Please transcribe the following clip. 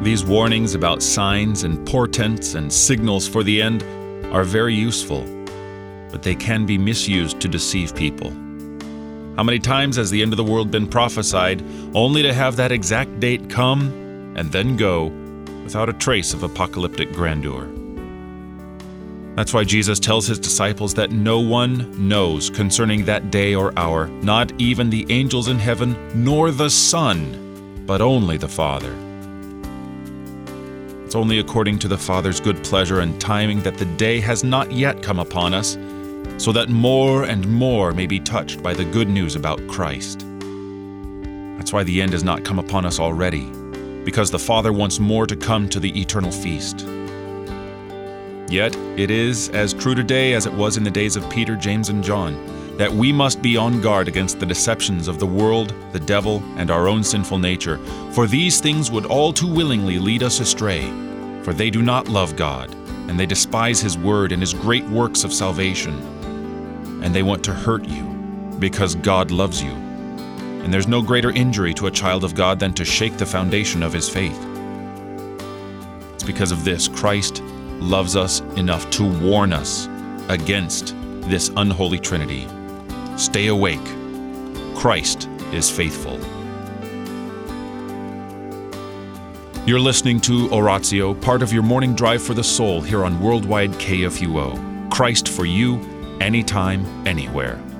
These warnings about signs and portents and signals for the end are very useful, but they can be misused to deceive people. How many times has the end of the world been prophesied, only to have that exact date come and then go without a trace of apocalyptic grandeur? That's why Jesus tells his disciples that no one knows concerning that day or hour, not even the angels in heaven, nor the Son, but only the Father. It's only according to the Father's good pleasure and timing that the day has not yet come upon us, so that more and more may be touched by the good news about Christ. That's why the end has not come upon us already, because the Father wants more to come to the eternal feast. Yet it is as true today as it was in the days of Peter, James, and John, that we must be on guard against the deceptions of the world, the devil, and our own sinful nature, for these things would all too willingly lead us astray, for they do not love God, and they despise His word and His great works of salvation, and they want to hurt you, because God loves you. And there's no greater injury to a child of God than to shake the foundation of his faith. It's because of this Christ loves us enough to warn us against this unholy trinity. Stay awake. Christ is faithful. You're listening to Oratio, part of your morning drive for the soul here on Worldwide KFUO. Christ for you, anytime, anywhere.